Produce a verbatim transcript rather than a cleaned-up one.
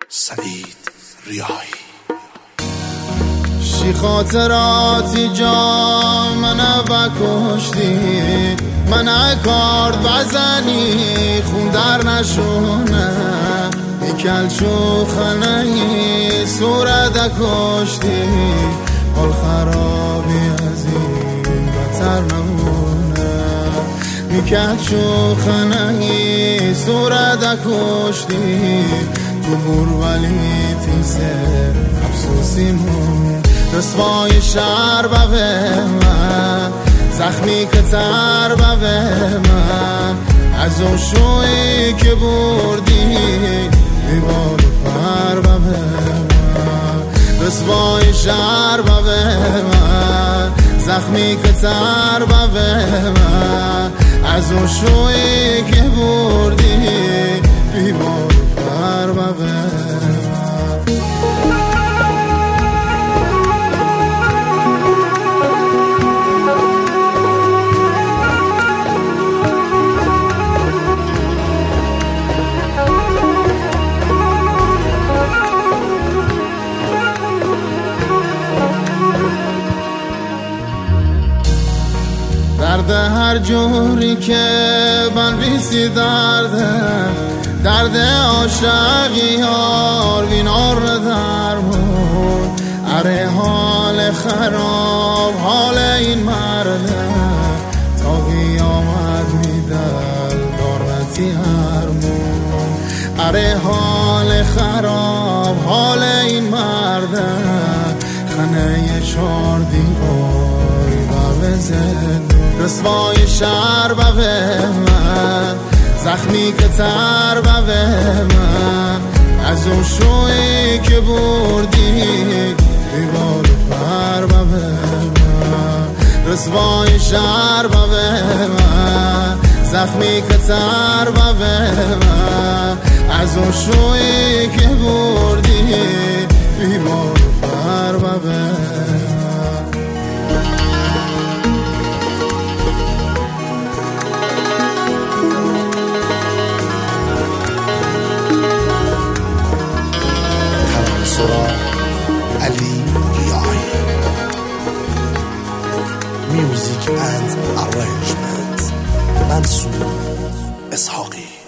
سعید ریاحی. شی خاطراتی جا منو بکشتی، منو کارد بزنی خون در نشونه، میکل چو خنهی صورت کشتی، حال خرابی از این بتر نمونه، میکل چو خنهی صورت کشتی، تو بور ولی تیزه افسوسی مون، رسوای شهر به من، زخمی که تر به من، از اون شوی که بردی بیبال پر به من، رسوای شهر به من، زخمی که تر به من، از اون شوی که بردی بیبال پر به من. درد هر جوری که من ریسی درده، درد عاشقی یار وینار درمون، اره حال خراب حال این مرده، تا قیامت میدل دارتی هرمون، اره حال خراب حال این مرده، خنه چار دیواری با زد، رسوای شهر به من، زخمی که تر به من، از اون شوی که بردی بیبال پر به من، رسوای شهر به من، زخمی که تر به من، از اون شوی که بردی بیبال پر به من. علی ریاحی. Music and arrangement منصور اسحاقی.